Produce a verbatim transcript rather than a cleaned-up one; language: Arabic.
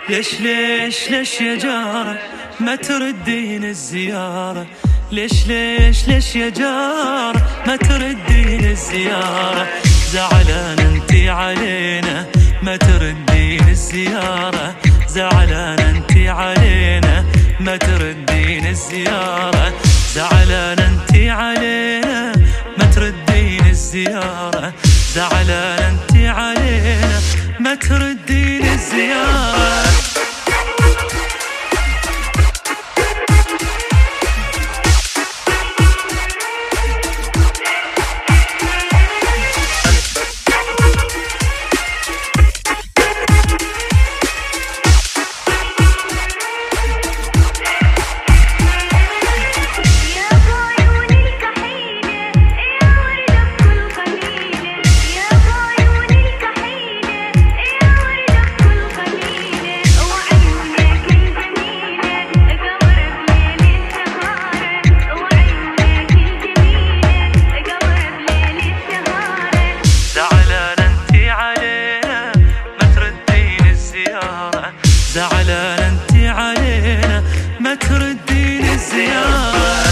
ليش ليش ليش يا جارة ما تردين الزيارة؟ ليش ليش ليش يا جارة ما تردين الزيارة؟ زعلان انتي علينا ما تردين الزيارة، زعلان انتي علينا ما تردين الزيارة، زعلان انتي علينا ما تردين الزيارة، زعلان انتي علينا ما تردين الزيارة. زعلان انتي علينا ما تردين الزيارة.